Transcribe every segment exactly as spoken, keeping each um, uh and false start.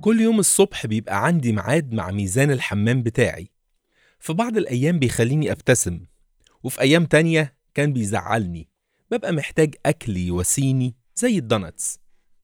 كل يوم الصبح بيبقى عندي ميعاد مع ميزان الحمام بتاعي. في بعض الأيام بيخليني أبتسم، وفي أيام تانية كان بيزعلني، ببقى محتاج أكل يواسيني زي الدوناتس.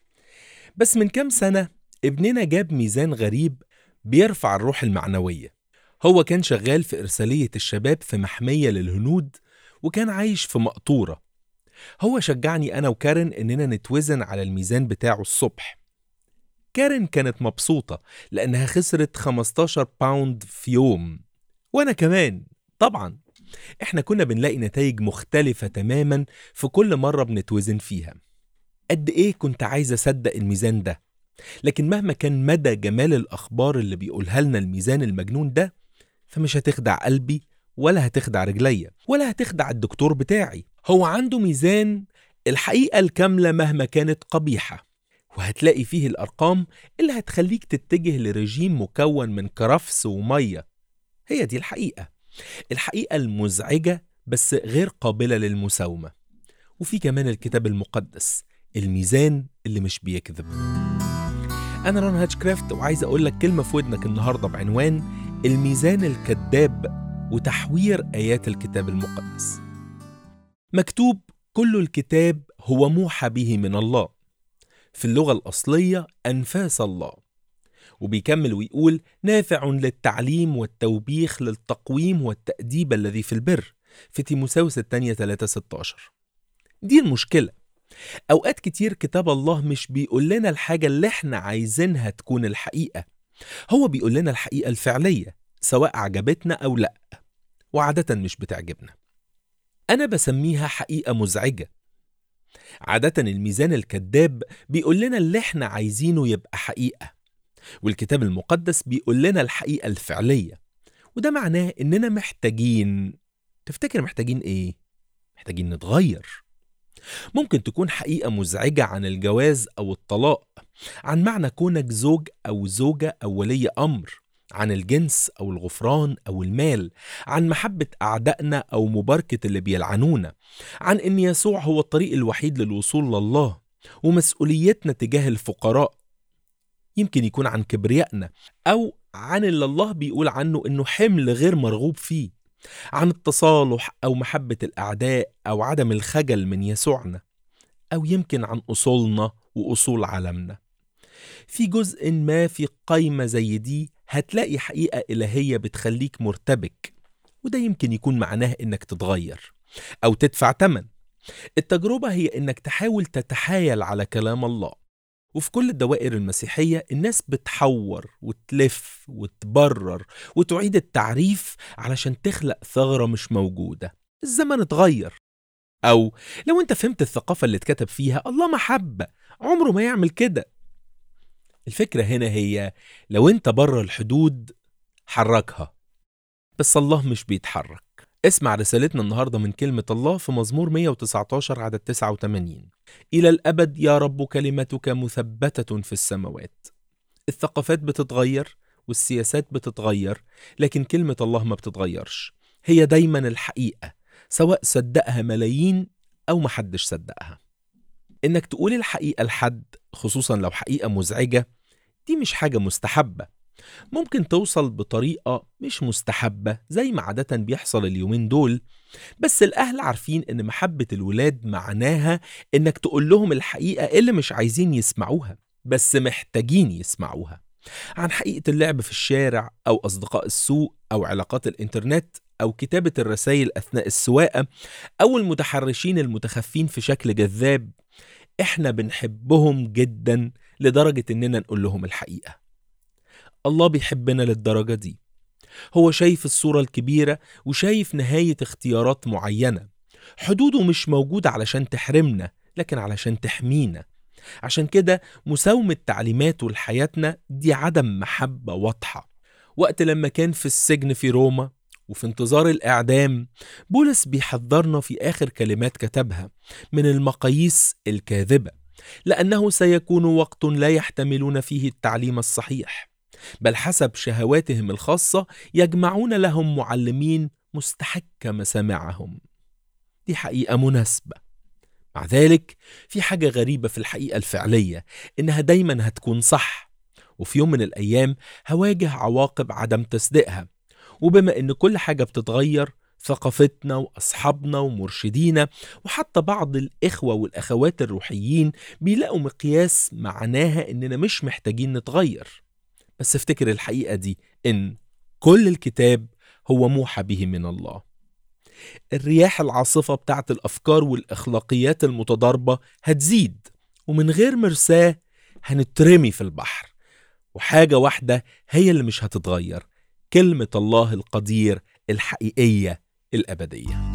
بس من كام سنة ابننا جاب ميزان غريب بيرفع الروح المعنوية. هو كان شغال في إرسالية الشباب في محمية للهنود، وكان عايش في مقطورة. هو شجعني أنا وكارن إننا نتوزن على الميزان بتاعه الصبح. كارن كانت مبسوطة لأنها خسرت خمستاشر باوند في يوم، وأنا كمان طبعا. إحنا كنا بنلاقي نتائج مختلفة تماما في كل مرة بنتوزن فيها. قد إيه كنت عايز أصدق الميزان ده، لكن مهما كان مدى جمال الأخبار اللي بيقولها لنا الميزان المجنون ده، فمش هتخدع قلبي ولا هتخدع رجليا ولا هتخدع الدكتور بتاعي. هو عنده ميزان الحقيقة الكاملة مهما كانت قبيحة، وهتلاقي فيه الأرقام اللي هتخليك تتجه لرجيم مكون من كرفس ومية. هي دي الحقيقة، الحقيقة المزعجة بس غير قابلة للمساومة. وفي كمان الكتاب المقدس، الميزان اللي مش بيكذب. أنا رون هاتشكرافت، وعايز أقول لك كلمة في ودنك النهاردة بعنوان الميزان الكذاب وتحوير آيات الكتاب المقدس. مكتوب: كل الكتاب هو موحى به من الله، في اللغة الأصلية أنفاس الله. وبيكمل ويقول: نافع للتعليم والتوبيخ للتقويم والتأديب الذي في البر، في تيموثاوس الثانية ثلاثة ستاشر. دي المشكلة، أوقات كتير كتاب الله مش بيقول لنا الحاجة اللي احنا عايزينها تكون الحقيقة، هو بيقول لنا الحقيقة الفعلية سواء عجبتنا أو لأ، وعادة مش بتعجبنا. أنا بسميها حقيقة مزعجة. عادة الميزان الكذاب بيقول لنا اللي احنا عايزينه يبقى حقيقة، والكتاب المقدس بيقول لنا الحقيقة الفعلية. وده معناه إننا محتاجين، تفتكر محتاجين إيه؟ محتاجين نتغير. ممكن تكون حقيقة مزعجة عن الجواز أو الطلاق، عن معنى كونك زوج أو زوجة أو ولي أمر، عن الجنس أو الغفران أو المال، عن محبة أعدائنا أو مباركة اللي بيلعنونا، عن إن يسوع هو الطريق الوحيد للوصول لله، ومسؤوليتنا تجاه الفقراء. يمكن يكون عن كبريائنا، أو عن اللي الله بيقول عنه إنه حمل غير مرغوب فيه، عن التصالح أو محبة الأعداء أو عدم الخجل من يسوعنا، أو يمكن عن أصولنا وأصول عالمنا. في جزء ما في قائمة زي دي هتلاقي حقيقة إلهية بتخليك مرتبك، وده يمكن يكون معناه إنك تتغير أو تدفع تمن. التجربة هي إنك تحاول تتحايل على كلام الله. وفي كل الدوائر المسيحية الناس بتحور وتلف وتبرر وتعيد التعريف علشان تخلق ثغرة مش موجودة. الزمن اتغير. أو لو انت فهمت الثقافة اللي اتكتب فيها الله محبة، عمره ما يعمل كده. الفكرة هنا هي لو انت بره الحدود حركها، بس الله مش بيتحرك. اسمع رسالتنا النهاردة من كلمة الله في مزمور مية وتسعتاشر عدد تسعة وثمانين: إلى الأبد يا رب كلمتك مثبتة في السماوات. الثقافات بتتغير والسياسات بتتغير، لكن كلمة الله ما بتتغيرش. هي دايما الحقيقة، سواء صدقها ملايين أو محدش صدقها. إنك تقول الحقيقة لحد، خصوصا لو حقيقة مزعجة، دي مش حاجة مستحبة. ممكن توصل بطريقة مش مستحبة زي ما عادة بيحصل اليومين دول، بس الأهل عارفين إن محبة الولاد معناها إنك تقول لهم الحقيقة اللي مش عايزين يسمعوها بس محتاجين يسمعوها، عن حقيقة اللعب في الشارع أو أصدقاء السوق أو علاقات الإنترنت أو كتابة الرسائل أثناء السواقة أو المتحرشين المتخفين في شكل جذاب. إحنا بنحبهم جدا لدرجة إننا نقول لهم الحقيقة. الله بيحبنا للدرجة دي. هو شايف الصورة الكبيرة وشايف نهاية اختيارات معينة. حدوده مش موجودة علشان تحرمنا، لكن علشان تحمينا. عشان كده مساومة تعليماته لحياتنا دي عدم محبة واضحة. وقت لما كان في السجن في روما وفي انتظار الإعدام، بولس بيحذرنا في آخر كلمات كتبها من المقاييس الكاذبة، لأنه سيكون وقت لا يحتملون فيه التعليم الصحيح، بل حسب شهواتهم الخاصة يجمعون لهم معلمين مستحكة مسامعهم. دي حقيقة مناسبة. مع ذلك في حاجة غريبة في الحقيقة الفعلية، إنها دايما هتكون صح، وفي يوم من الأيام هواجه عواقب عدم تصديقها. وبما إن كل حاجة بتتغير، ثقافتنا وأصحابنا ومرشدينا وحتى بعض الإخوة والأخوات الروحيين بيلاقوا مقياس معناها إننا مش محتاجين نتغير. بس افتكر الحقيقة دي، إن كل الكتاب هو موحى به من الله. الرياح العاصفة بتاعت الأفكار والأخلاقيات المتضاربة هتزيد، ومن غير مرساة هنترمي في البحر. وحاجة واحدة هي اللي مش هتتغير: كلمة الله القدير الحقيقية الأبدية.